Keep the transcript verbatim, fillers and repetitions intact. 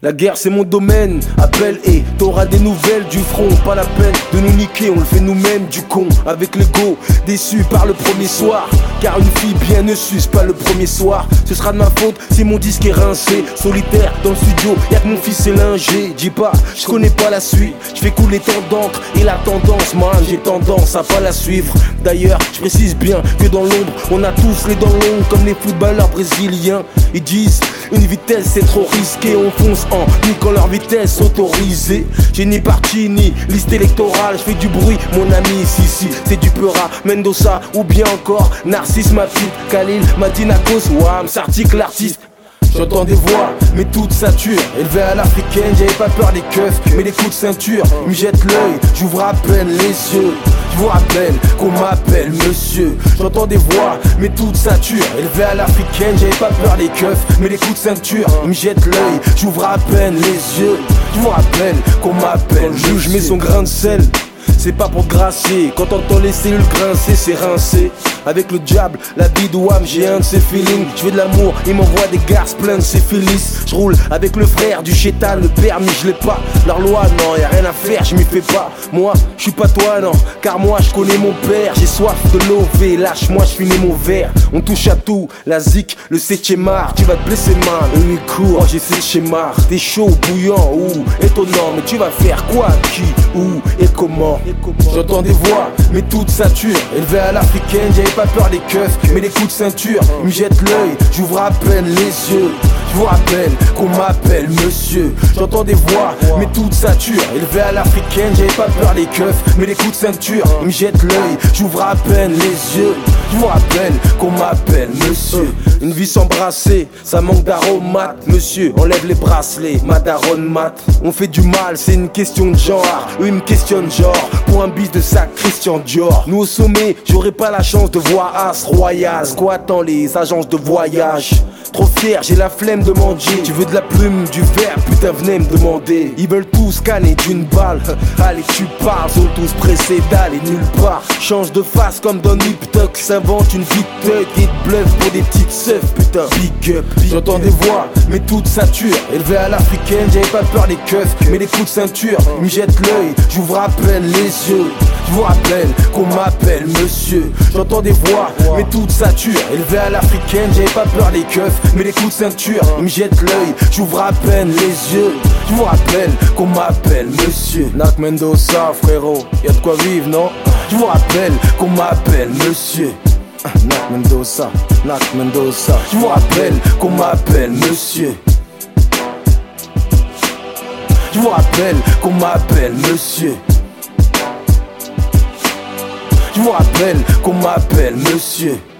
La guerre c'est mon domaine, appelle et t'auras des nouvelles du front. Pas la peine de nous niquer, on le fait nous-mêmes du con. Avec l'ego, déçu par le premier soir. Car une fille bien ne suce pas le premier soir. Ce sera de ma faute si mon disque est rincé. Solitaire dans le studio, y'a que mon fils est lingé. Dis pas, je connais pas la suite. Je fais couler tant d'encre et la tendance, man, j'ai tendance à pas la suivre. D'ailleurs, je précise bien que dans l'ombre, on a tous les dents longues comme les footballeurs brésiliens. Ils disent, une vitesse c'est trop risqué, on fonce en niquant leur vitesse autorisée. J'ai ni parti ni liste électorale, je fais du bruit mon ami, si si c'est du Peura, Mendoza ou bien encore Narcisse ma petite, Khalil, Madinakos, Wam, Sartik l'artiste. J'entends des voix, mais toutes saturent. Élevé à l'africaine, j'avais pas peur des keufs, mais les coups de ceinture me jettent l'œil, j'ouvre à peine les yeux. Je vous rappelle qu'on m'appelle monsieur. J'entends des voix, mais toutes saturent. Élevé à l'africaine, j'avais pas peur des keufs, mais les coups de ceinture me jettent l'œil, j'ouvre à peine les yeux. Je vous rappelle qu'on m'appelle le juge, met son grain de sel. C'est pas pour gracier, quand t'entends les cellules grincer, c'est rincé. Avec le diable, la vie de Wam, j'ai un de ses feelings. Je veux de l'amour, il m'envoie des garces pleins de syphilis. Je roule avec le frère du chétan, le permis je l'ai pas. Leur loi, non, y'a rien à faire, je m'y fais pas. Moi, je suis pas toi, non, car moi je connais mon père. J'ai soif de l'O V, lâche-moi, je finis mon verre. On touche à tout, la zik, le septième art. Tu vas te blesser, man, eux ils courent, oh, j'ai fait schéma. T'es chaud, bouillant, ou étonnant, mais tu vas faire quoi, qui, où et comment? J'entends des voix, mais toutes saturent. Élevé à l'africaine, j'avais pas peur des keufs, mais les coups de ceinture me jettent l'œil, j'ouvre à peine les yeux. Je vous rappelle qu'on m'appelle monsieur. J'entends des voix, mais toutes saturent. Élevé à l'africaine, j'avais pas peur des keufs, mais les coups de ceinture me jettent l'œil, j'ouvre à peine les yeux. Je vous rappelle qu'on m'appelle monsieur. Une vie sans brasser, ça manque d'aromate. Monsieur, enlève les bracelets, ma daronne mat. On fait du mal, c'est une question de genre. Eux ils me questionnent genre, pour un bis de sac Christian Dior. Nous au sommet, j'aurais pas la chance de voir As Royal squattant les agences de voyage. Trop fier, j'ai la flemme de manger. Tu veux de la plume, du verre, putain venez me demander. Ils veulent tous scanner d'une balle. Allez tu parles, sont tous pressés d'aller nulle part. Change de face comme Don Hiptuck, s'invente une vie de thug et de bluff pour des petites seufs, putain. Big up, j'entends des voix, mais toutes saturent. Élevé à l'africaine, j'avais pas peur des keufs, mais les coups de ceinture me jettent l'œil, j'ouvre à peine les yeux. Je vous rappelle qu'on m'appelle monsieur. J'entends des voix, mais toutes saturent. Élevé à l'africaine, j'avais pas peur des keufs, mais les coups de ceinture me jettent l'œil, j'ouvre à peine les yeux. Je vous rappelle qu'on m'appelle monsieur. Nak Mendoza frérot, y'a de quoi vivre non? Je vous rappelle qu'on m'appelle monsieur. Nak Mendoza, Nak Mendoza. Je vous rappelle qu'on m'appelle monsieur. Je vous rappelle qu'on m'appelle monsieur. Je vous rappelle qu'on m'appelle monsieur.